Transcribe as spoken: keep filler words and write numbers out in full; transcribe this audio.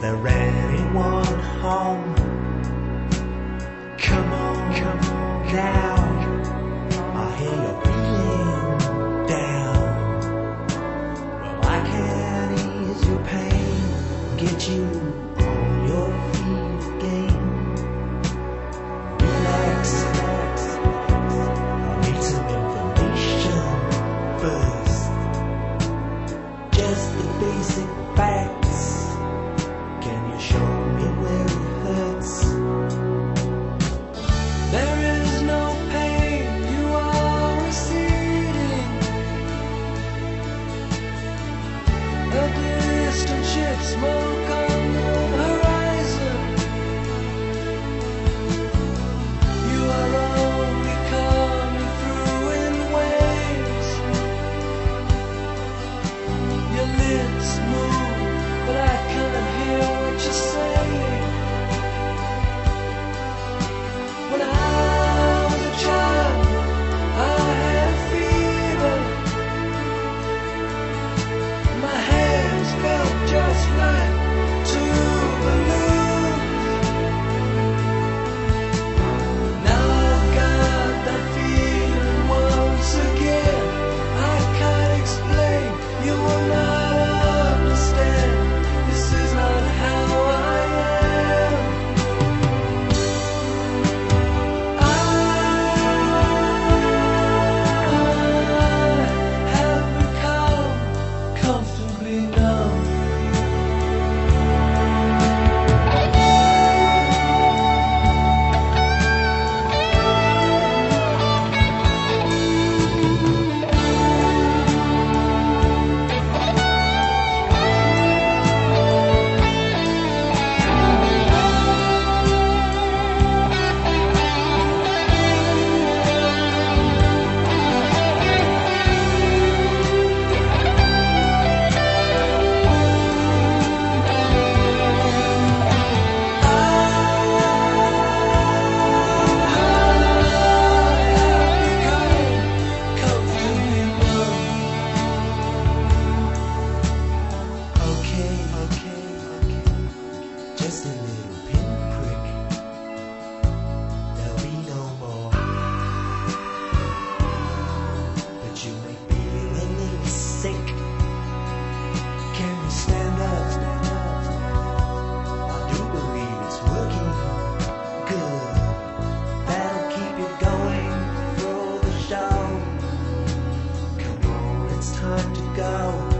there anyone home? Come on, come on now. I hear you're feeling down. Well, I can ease your pain, get you on your feet again. Relax, relax. I need some information first. Just the basic facts. Can you show me where it hurts? There is no pain, you are receding. A distant ship, smoke on the horizon. You are only coming through in waves. Your lips move, but I can't hear what you're saying. When I was a child, I had fever. My hands felt just like two balloons. Now I've got that feeling once again. I can't explain, you will not understand. This is not how I am. I have become comfortably numb. Okay, okay, okay. Just a little pinprick. There'll be no more. But you may feel a little sick. Can you stand up? Stand up. I do believe it's working good. That'll keep you going through the show. Come on, it's time to go.